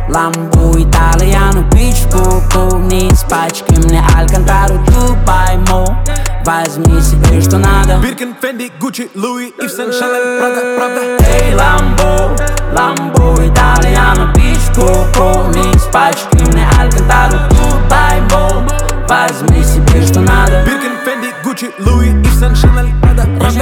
Ламбо, Италиану, бич, куку. Не из пачки, мне Алькантару, tu пойму. Возьми себе, что надо. Биркин, Фенди, Гуччи, Луи, Ив Сен, Шанель, Прада, правда. Эй, Ламбо, Ламбо, Италиану, бич, куку. Не из пачки, мне Алькантару, tu пойму. Возьми себе, что надо. Биркин, Фенди, Гуччи, Луи, Ив Сен, Шанель, Прада, правда.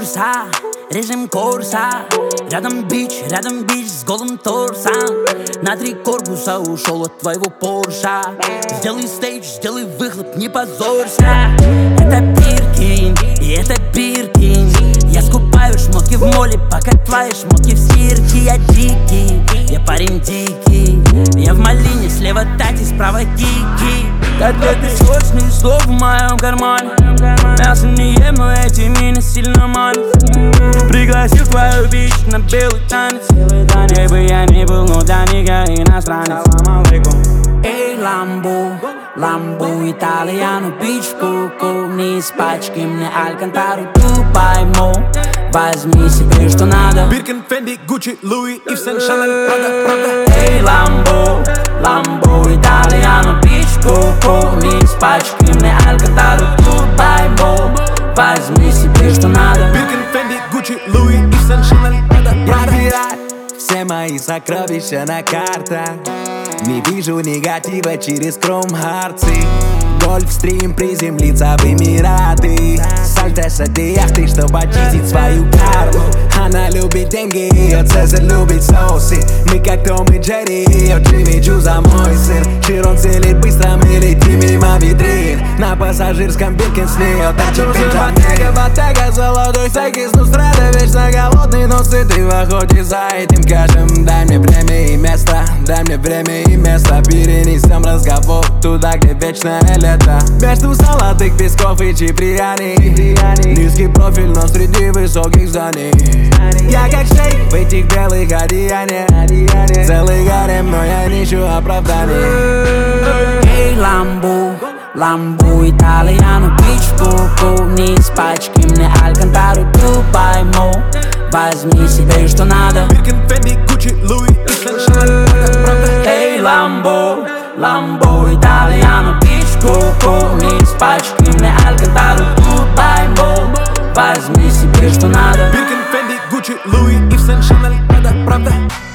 Режим курса. Рядом бич с голым торсом. На 3 корпуса ушел от твоего Порша. Сделай стейдж, сделай выхлоп, не позорься. Это Биркин, и это Биркин. Я скупаю шмотки в моле, пока твои шмотки в стирке. Я дикий, я парень дикий. Я в малине, слева тати, справа кики. Котлеты сочные, слов в моем кармане. Мясо не ем, но эти мины сильно манят. Пригласил твою бич на белый танец. Где бы я ни был, но для них я иностранец. Эй, Ламбо, Ламбо, Италиану, бич, куку. Не из пачки, мне Алькантару, tu пойму. Возьми себе, что надо. Биркин, Фенди, Гуччи, Луи, Ив Сен, Шанель, Прада, правда. Эй, Ламбо, Ламбо, Италиану, бич, куку. Не из пачки, мне Алькантару, tu пойму. Возьми себе, что надо. Биркин, Фенди, Гуччи, Луи, Ив Сен, Шанель, Прада, правда. Все мои сокровища на картах. Не вижу негатива через Кром-Харцы. Гольфстрим приземлится в Эмираты. Сальто с этой яхты, чтобы очистить свою карму. Она любит деньги, ее Цезарь любит соусы. Мы как Том и Джерри, ее Джимми Чу за мой сыр. Чирон целит быстро, мы летим мимо витрин. На пассажирском Биркин с нее торчит пинжак. Ботега, золотой секис, ну страда. Вечно голодный, но сытый в охоте за этим кэшем. Дай мне время и место, дай мне время и место. Перенесем разговор туда, где вечное лето. Между золотых песков и Чиприани. Низкий профиль, но среди высоких зданий. Я как шейх в этих белых одеяниях. Целый гарем, но я не ищу оправданий. Эй, Ламбо, Ламбо, Италиану, бич, куку. Не из пачки, мне Алькантару, tu пойму. Возьми себе, что надо. Биркин, Фенди, Гуччи, Луи, Ив Сен, Шанель, Прада, правда. Эй, Ламбо, Ламбо, Италиану, бич, куку. Не из пачки, мне Алькантару, tu пойму. Возьми себе, что надо. Биркин, Фенди, Гуччи, Луи, Ив Сен, Шанель, Прада, правда.